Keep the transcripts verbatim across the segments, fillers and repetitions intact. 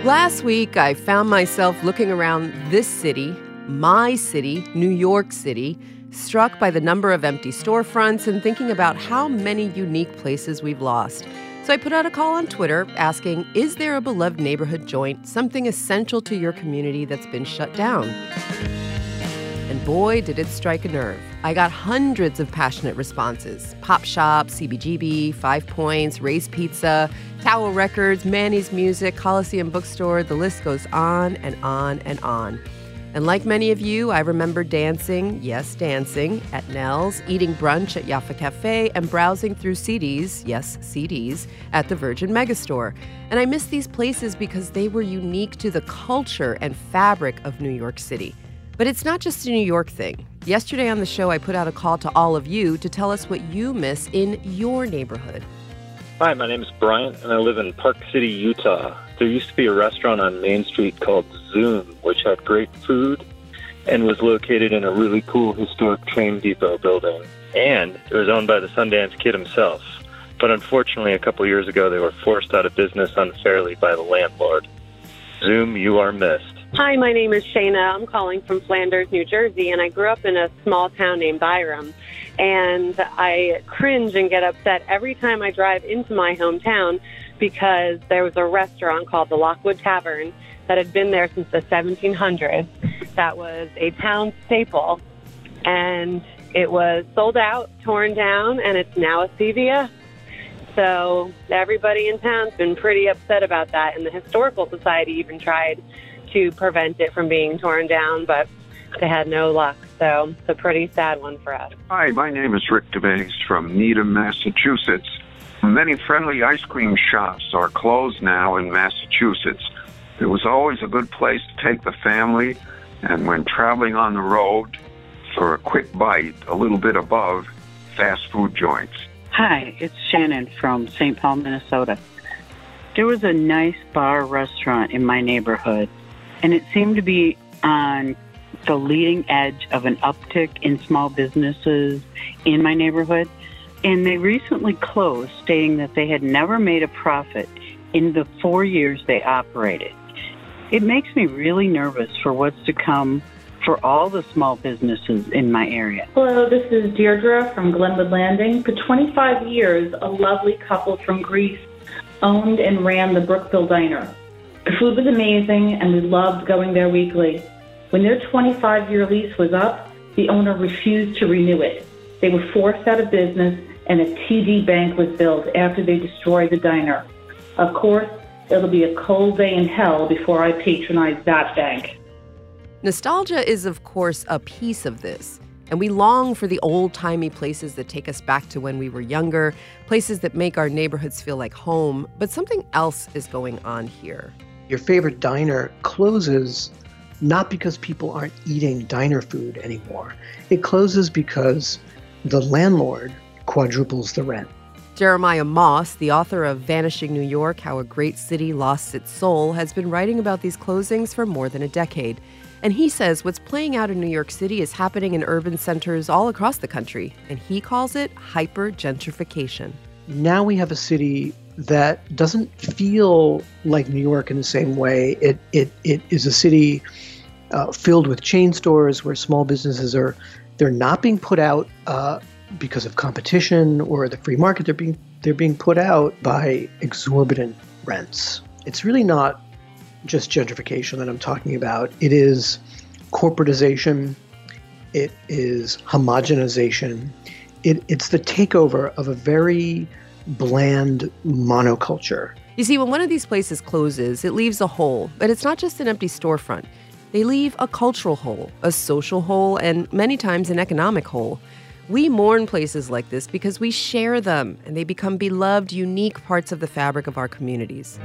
Last week, I found myself looking around this city, my city, New York City, struck by the number of empty storefronts and thinking about how many unique places we've lost. So I put out a call on Twitter asking, is there a beloved neighborhood joint, something essential to your community that's been shut down? And boy, did it strike a nerve. I got hundreds of passionate responses. Pop Shop, C B G B, Five Points, Ray's Pizza, Tower Records, Manny's Music, Coliseum Bookstore, the list goes on and on and on. And like many of you, I remember dancing, yes, dancing, at Nell's, eating brunch at Jaffa Cafe, and browsing through C Ds, yes, C Ds, at the Virgin Megastore. And I miss these places because they were unique to the culture and fabric of New York City. But it's not just a New York thing. Yesterday on the show, I put out a call to all of you to tell us what you miss in your neighborhood. Hi, my name is Brian, and I live in Park City, Utah. There used to be a restaurant on Main Street called Zoom, which had great food and was located in a really cool historic train depot building. And it was owned by the Sundance Kid himself. But unfortunately, a couple years ago, they were forced out of business unfairly by the landlord. Zoom, you are missed. Hi, my name is Shayna. I'm calling from Flanders, New Jersey, and I grew up in a small town named Byram. And I cringe and get upset every time I drive into my hometown because there was a restaurant called the Lockwood Tavern that had been there since the seventeen hundreds. That was a town staple, and it was sold out, torn down, and it's now a C V S. So everybody in town's been pretty upset about that, and the Historical Society even tried to prevent it from being torn down, but they had no luck. So it's a pretty sad one for us. Hi, my name is Rick DeBase from Needham, Massachusetts. Many friendly ice cream shops are closed now in Massachusetts. It was always a good place to take the family, and when traveling on the road, for a quick bite, a little bit above fast food joints. Hi, it's Shannon from Saint Paul, Minnesota. There was a nice bar restaurant in my neighborhood, and it seemed to be on the leading edge of an uptick in small businesses in my neighborhood. And they recently closed, stating that they had never made a profit in the four years they operated. It makes me really nervous for what's to come for all the small businesses in my area. Hello, this is Deirdre from Glenwood Landing. For twenty-five years, a lovely couple from Greece owned and ran the Brookville Diner. The food was amazing, and we loved going there weekly. When their twenty-five-year lease was up, the owner refused to renew it. They were forced out of business, and a T D bank was built after they destroyed the diner. Of course, it'll be a cold day in hell before I patronize that bank. Nostalgia is, of course, a piece of this. And we long for the old-timey places that take us back to when we were younger, places that make our neighborhoods feel like home. But something else is going on here. Your favorite diner closes not because people aren't eating diner food anymore. It closes because the landlord quadruples the rent. Jeremiah Moss, the author of Vanishing New York, How a Great City Lost Its Soul, has been writing about these closings for more than a decade. And he says what's playing out in New York City is happening in urban centers all across the country. And he calls it hyper-gentrification. Now we have a city that doesn't feel like New York in the same way. It it it is a city uh, filled with chain stores where small businesses are, they're not being put out uh, because of competition or the free market. They're being they're being put out by exorbitant rents. It's really not just gentrification that I'm talking about. It is corporatization. It is homogenization. It, it's the takeover of a very bland monoculture. You see, when one of these places closes, it leaves a hole. But it's not just an empty storefront. They leave a cultural hole, a social hole, and many times an economic hole. We mourn places like this because we share them, and they become beloved, unique parts of the fabric of our communities.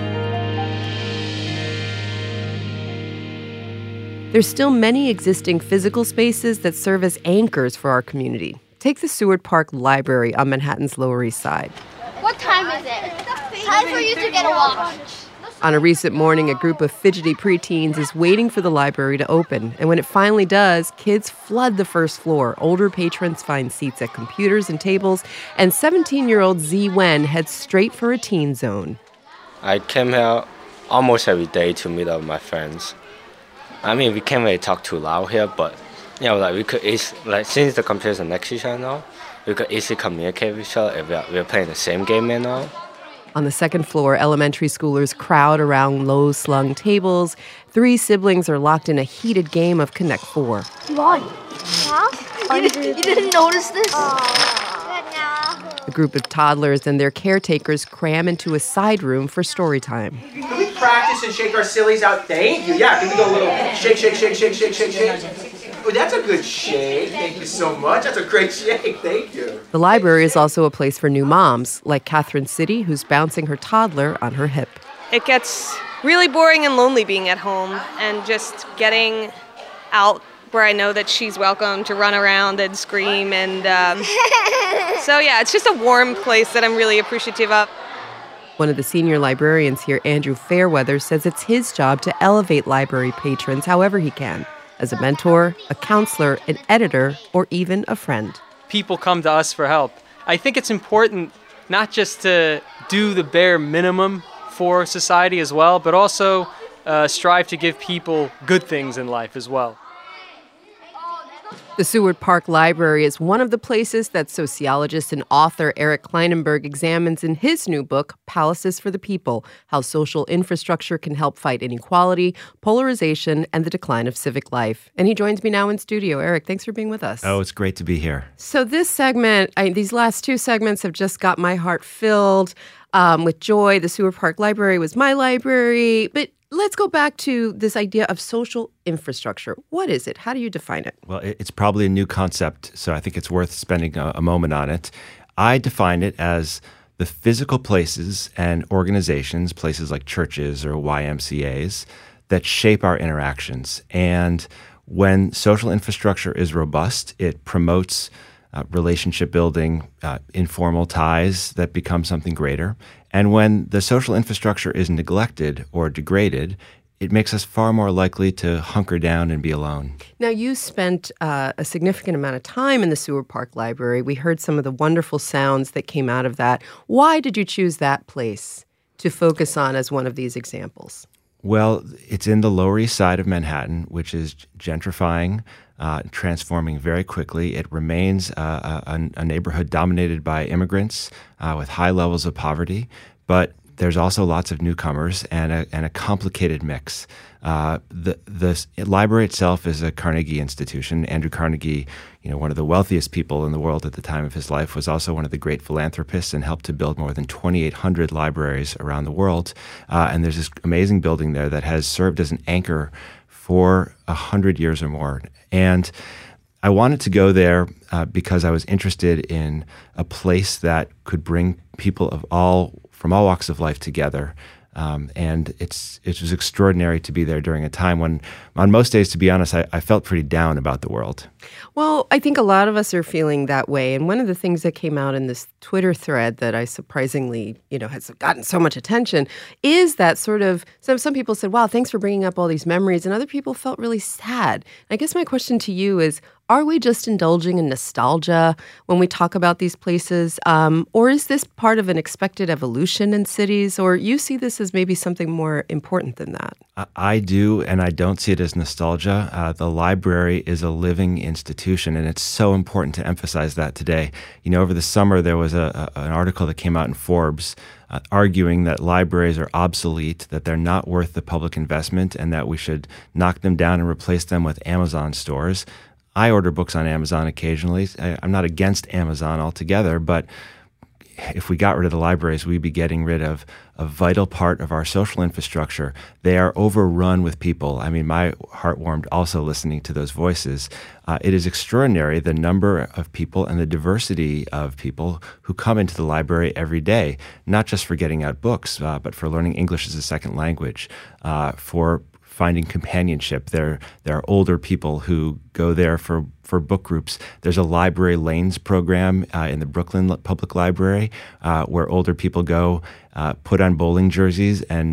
There's still many existing physical spaces that serve as anchors for our community. Take the Seward Park Library on Manhattan's Lower East Side. What time is it? Time for you to get a watch. On a recent morning, a group of fidgety preteens is waiting for the library to open. And when it finally does, kids flood the first floor. Older patrons find seats at computers and tables. And seventeen-year-old Z Wen heads straight for a teen zone. I came here almost every day to meet up with my friends. I mean, we can't really talk too loud here, but you know, like we could eas- like since the computers are next to each other now, we could easily communicate with each other if we are, we are playing the same game right now. On the second floor, elementary schoolers crowd around low-slung tables. Three siblings are locked in a heated game of Connect Four. Why? Huh? You, didn't, you didn't notice this? Oh, A group of toddlers and their caretakers cram into a side room for story time. Can we practice and shake our sillies out? Thank you. Yeah, can we go a little shake, shake, shake, shake, shake, shake, shake? Oh, that's a good shake. Thank you so much. That's a great shake. Thank you. The library is also a place for new moms, like Catherine City, who's bouncing her toddler on her hip. It gets really boring and lonely being at home, and just getting out where I know that she's welcome to run around and scream. And um, so, yeah, it's just a warm place that I'm really appreciative of. One of the senior librarians here, Andrew Fairweather, says it's his job to elevate library patrons however he can, as a mentor, a counselor, an editor, or even a friend. People come to us for help. I think it's important not just to do the bare minimum for society as well, but also uh, strive to give people good things in life as well. The Seward Park Library is one of the places that sociologist and author Eric Kleinenberg examines in his new book, Palaces for the People, How Social Infrastructure Can Help Fight Inequality, Polarization, and the Decline of Civic Life. And he joins me now in studio. Eric, thanks for being with us. Oh, it's great to be here. So this segment, I, these last two segments have just got my heart filled um, with joy. The Seward Park Library was my library, but let's go back to this idea of social infrastructure. What is it? How do you define it? Well, it's probably a new concept, so I think it's worth spending a, a moment on it. I define it as the physical places and organizations, places like churches or Y M C As, that shape our interactions. And when social infrastructure is robust, it promotes uh, relationship building, uh, informal ties that become something greater. And when the social infrastructure is neglected or degraded, it makes us far more likely to hunker down and be alone. Now, you spent uh, a significant amount of time in the Seward Park Library. We heard some of the wonderful sounds that came out of that. Why did you choose that place to focus on as one of these examples? Well, it's in the Lower East Side of Manhattan, which is gentrifying, uh, transforming very quickly. It remains uh, a, a neighborhood dominated by immigrants uh, with high levels of poverty, but there's also lots of newcomers and a, and a complicated mix. Uh, the the library itself is a Carnegie institution. Andrew Carnegie, you know, one of the wealthiest people in the world at the time of his life, was also one of the great philanthropists and helped to build more than twenty-eight hundred libraries around the world. Uh, and there's this amazing building there that has served as an anchor for a hundred years or more. And I wanted to go there uh, because I was interested in a place that could bring people of all from all walks of life together. Um, and it's it was extraordinary to be there during a time when, on most days, to be honest, I, I felt pretty down about the world. Well, I think a lot of us are feeling that way. And one of the things that came out in this Twitter thread that I surprisingly, you know, has gotten so much attention is that sort of, some, some people said, wow, thanks for bringing up all these memories. And other people felt really sad. I guess my question to you is, are we just indulging in nostalgia when we talk about these places? Um, or is this part of an expected evolution in cities? Or you see this as maybe something more important than that? I do, and I don't see it as nostalgia. Uh, the library is a living institution, and it's so important to emphasize that today. You know, over the summer, there was a, a, an article that came out in Forbes uh, arguing that libraries are obsolete, that they're not worth the public investment, and that we should knock them down and replace them with Amazon stores. I order books on Amazon occasionally. I, I'm not against Amazon altogether, but if we got rid of the libraries, we'd be getting rid of a vital part of our social infrastructure. They are overrun with people. I mean, my heart warmed also listening to those voices. Uh, it is extraordinary, the number of people and the diversity of people who come into the library every day, not just for getting out books, uh, but for learning English as a second language, uh, for finding companionship. There, there are older people who go there for, for book groups. There's a Library Lanes program uh, in the Brooklyn Public Library uh, where older people go, uh, put on bowling jerseys, and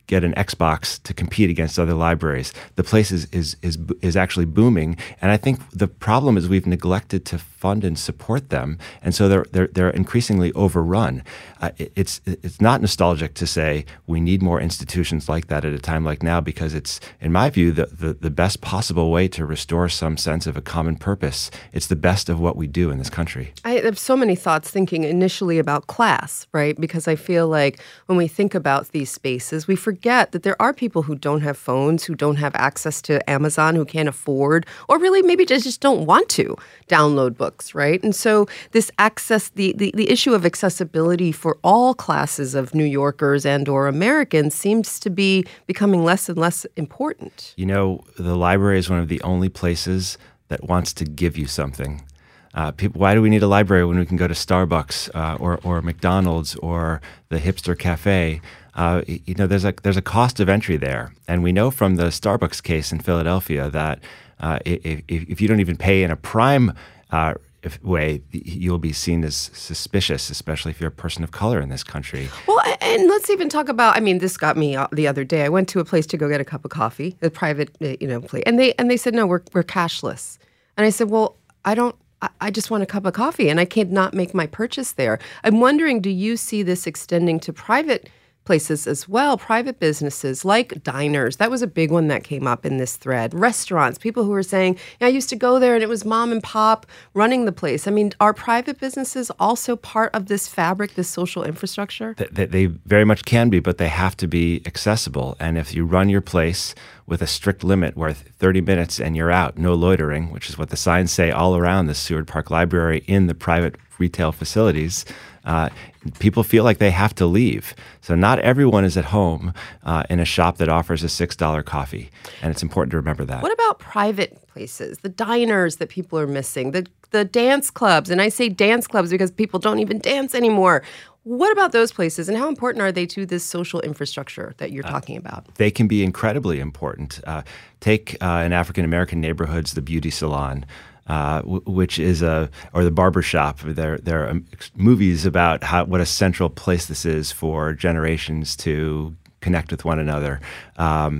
get an Xbox to compete against other libraries. The place is is is is actually booming, and I think the problem is we've neglected to fund and support them, and so they're they're they're increasingly overrun. Uh, it, it's it's not nostalgic to say we need more institutions like that at a time like now, because it's, in my view, the the, the best possible way to restore some sense of a common purpose. It's the best of what we do in this country. I have so many thoughts thinking initially about class, right? Because I feel like when we think about these spaces, we forget that there are people who don't have phones, who don't have access to Amazon, who can't afford, or really maybe just, just don't want to download books, right? And so this access, the, the, the issue of accessibility for all classes of New Yorkers and or Americans seems to be becoming less and less important. You know, the library is one of the only places that wants to give you something. Uh, people, why do we need a library when we can go to Starbucks uh, or or McDonald's or the hipster cafe? Uh, you know, there's a there's a cost of entry there, and we know from the Starbucks case in Philadelphia that uh, if, if you don't even pay in a prime uh, way, you'll be seen as suspicious, especially if you're a person of color in this country. Well, and let's even talk about, I mean, this got me the other day. I went to a place to go get a cup of coffee, a private, you know, place, and they and they said, no, we're we're cashless. And I said, well, I don't, I just want a cup of coffee, and I cannot make my purchase there. I'm wondering, do you see this extending to private places as well, private businesses like diners? That was a big one that came up in this thread. Restaurants, people who were saying, yeah, I used to go there and it was mom and pop running the place. I mean, are private businesses also part of this fabric, this social infrastructure? They, they very much can be, but they have to be accessible. And if you run your place with a strict limit where thirty minutes and you're out, no loitering, which is what the signs say all around the Seward Park Library in the private retail facilities, uh, people feel like they have to leave. So not everyone is at home uh, in a shop that offers a six dollar coffee, and it's important to remember that. What about private places, the diners that people are missing, the the dance clubs? And I say dance clubs because people don't even dance anymore. What about those places, and how important are they to this social infrastructure that you're talking about? Uh, they can be incredibly important. Uh, take uh, in African-American neighborhoods, the beauty salon, uh, w- which is a, or the barber shop. There, there are um, movies about how what a central place this is for generations to connect with one another. Um,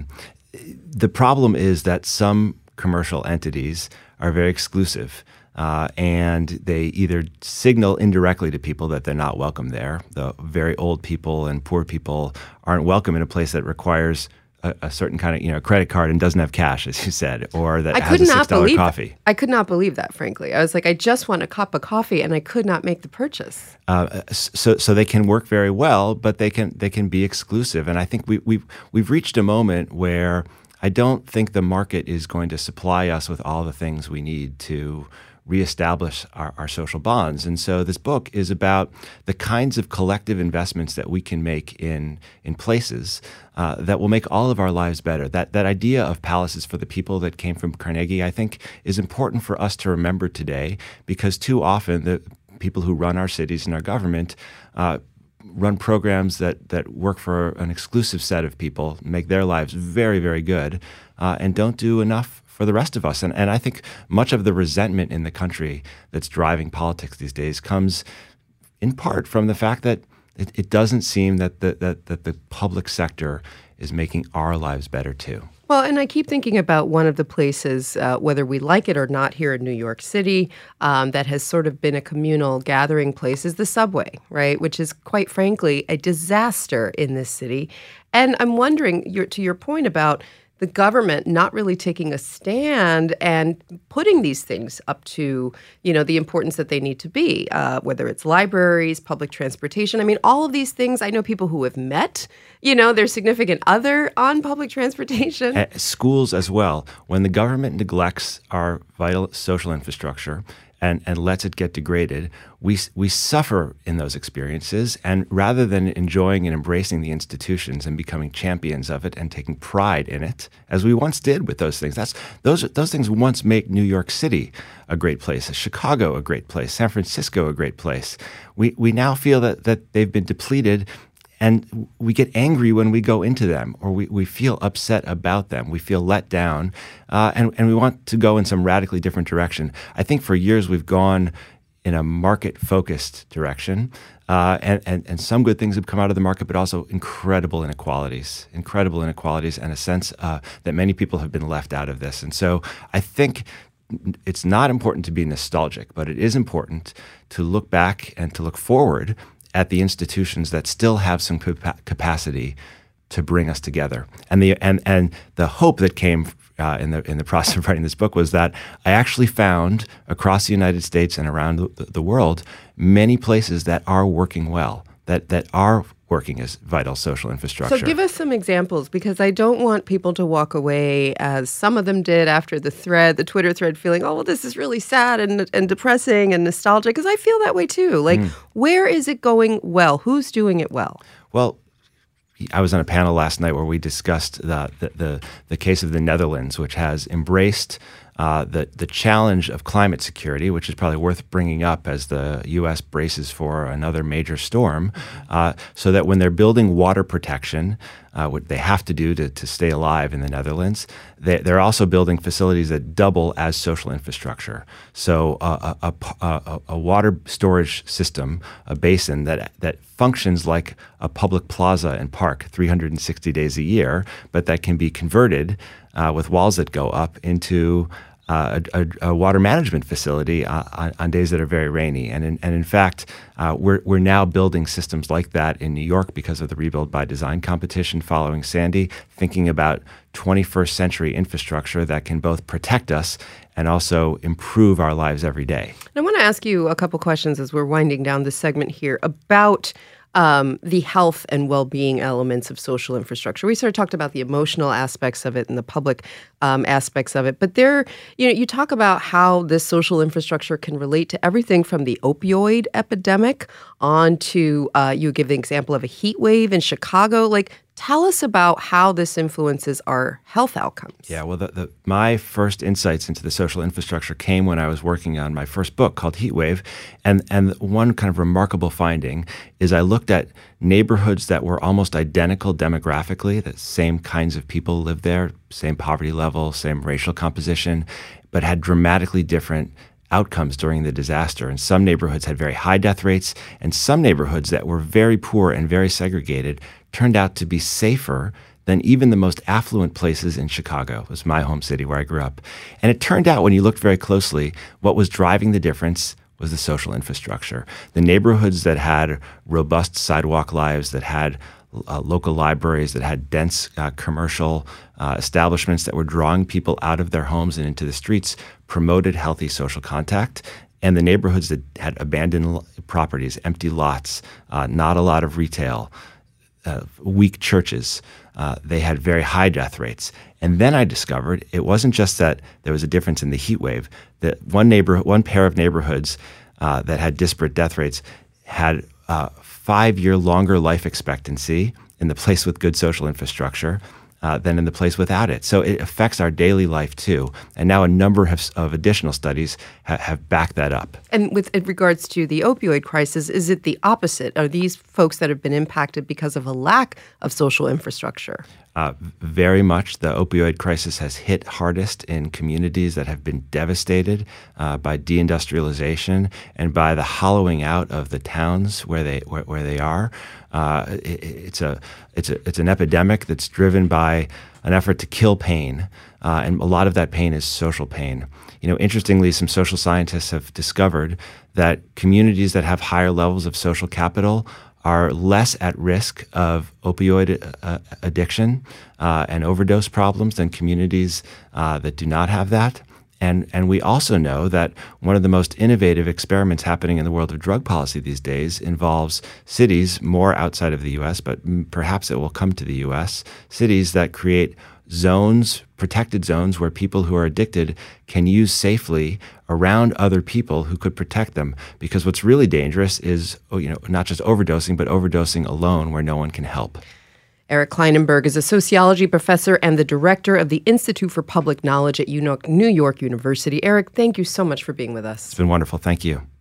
the problem is that some commercial entities are very exclusive. Uh, and they either signal indirectly to people that they're not welcome there. The very old people and poor people aren't welcome in a place that requires a, a certain kind of, you know, credit card and doesn't have cash, as you said, or that I has a six dollar coffee. That. I could not believe that, frankly. I was like, I just want a cup of coffee, and I could not make the purchase. Uh, so, so they can work very well, but they can they can be exclusive. And I think we we've we've reached a moment where I don't think the market is going to supply us with all the things we need to reestablish our, our social bonds. And so this book is about the kinds of collective investments that we can make in in places uh, that will make all of our lives better. That that idea of palaces for the people that came from Carnegie, I think, is important for us to remember today, because too often the people who run our cities and our government uh, run programs that, that work for an exclusive set of people, make their lives very, very good, uh, and don't do enough for the rest of us. And, and I think much of the resentment in the country that's driving politics these days comes in part from the fact that it, it doesn't seem that the, that, that the public sector is making our lives better too. Well, and I keep thinking about one of the places, uh, whether we like it or not here in New York City, um, that has sort of been a communal gathering place is the subway, right? Which is, quite frankly, a disaster in this city. And I'm wondering, your, to your point about the government not really taking a stand and putting these things up to, you know, the importance that they need to be, uh, whether it's libraries, public transportation. I mean, all of these things, I know people who have met, you know, their significant other on public transportation. Uh, schools as well. When the government neglects our vital social infrastructure and, and lets it get degraded, we we suffer in those experiences. And rather than enjoying and embracing the institutions and becoming champions of it and taking pride in it, as we once did with those things, that's those those things once make New York City a great place, Chicago a great place, San Francisco a great place. We we now feel that that they've been depleted. And we get angry when we go into them, or we, we feel upset about them. We feel let down, uh, and, and we want to go in some radically different direction. I think for years we've gone in a market-focused direction. Uh, and, and, and some good things have come out of the market, but also incredible inequalities, incredible inequalities, and a sense uh, that many people have been left out of this. And so I think it's not important to be nostalgic, but it is important to look back and to look forward at the institutions that still have some capa- capacity to bring us together. And the and and the hope that came uh, in the in the process of writing this book was that I actually found across the United States and around the, the world many places that are working well, that that are working as vital social infrastructure. So give us some examples, because I don't want people to walk away, as some of them did after the thread, the Twitter thread, feeling, oh, well, this is really sad and and depressing and nostalgic, because I feel that way too. Like, mm. where is it going well? Who's doing it well? Well, I was on a panel last night where we discussed the the the, the case of the Netherlands, which has embraced uh, the the challenge of climate security, which is probably worth bringing up as the U S braces for another major storm, uh, so that when they're building water protection, uh, what they have to do to, to stay alive in the Netherlands, they, they're also building facilities that double as social infrastructure. So uh, a, a, a, a water storage system, a basin that that functions like a public plaza and park three hundred sixty days a year, but that can be converted uh, with walls that go up into Uh, a, a, a water management facility uh, on, on days that are very rainy. And in, and in fact, uh, we're, we're now building systems like that in New York because of the Rebuild by Design competition following Sandy, thinking about twenty-first century infrastructure that can both protect us and also improve our lives every day. I want to ask you a couple questions as we're winding down this segment here about Um, the health and well-being elements of social infrastructure. We sort of talked about the emotional aspects of it and the public um, aspects of it, but there, you know, you talk about how this social infrastructure can relate to everything from the opioid epidemic on to, uh, you give the example of a heat wave in Chicago. Like, tell us about how this influences our health outcomes. Yeah, well, the, the, my first insights into the social infrastructure came when I was working on my first book called Heat Wave. And, and one kind of remarkable finding is I looked at neighborhoods that were almost identical demographically, the same kinds of people lived there, same poverty level, same racial composition, but had dramatically different outcomes during the disaster. And some neighborhoods had very high death rates, and some neighborhoods that were very poor and very segregated turned out to be safer than even the most affluent places in Chicago. It was my home city where I grew up. And it turned out, when you looked very closely, what was driving the difference was the social infrastructure. The neighborhoods that had robust sidewalk lives, that had uh, local libraries, that had dense uh, commercial uh, establishments that were drawing people out of their homes and into the streets, promoted healthy social contact. And the neighborhoods that had abandoned properties, empty lots, uh, not a lot of retail, uh, weak churches, uh, they had very high death rates. And then I discovered it wasn't just that there was a difference in the heat wave, that one neighbor, one pair of neighborhoods uh, that had disparate death rates had uh, five-year longer life expectancy in the place with good social infrastructure uh, than in the place without it. So it affects our daily life too. And now a number of, of additional studies ha- have backed that up. And with in regards to the opioid crisis, is it the opposite? Are these folks that have been impacted because of a lack of social infrastructure? Uh, very much. The opioid crisis has hit hardest in communities that have been devastated uh, by deindustrialization and by the hollowing out of the towns where they where, where they are. Uh, it, it's a it's a it's an epidemic that's driven by an effort to kill pain, uh, and a lot of that pain is social pain. You know, interestingly, some social scientists have discovered that communities that have higher levels of social capital are less at risk of opioid uh, addiction uh, and overdose problems than communities uh, that do not have that. And and we also know that one of the most innovative experiments happening in the world of drug policy these days involves cities, more outside of the U S, but perhaps it will come to the U S, cities that create zones, protected zones, where people who are addicted can use safely around other people who could protect them. Because what's really dangerous is, you know, not just overdosing, but overdosing alone where no one can help. Eric Klinenberg is a sociology professor and the director of the Institute for Public Knowledge at New York University. Eric, thank you so much for being with us. It's been wonderful. Thank you.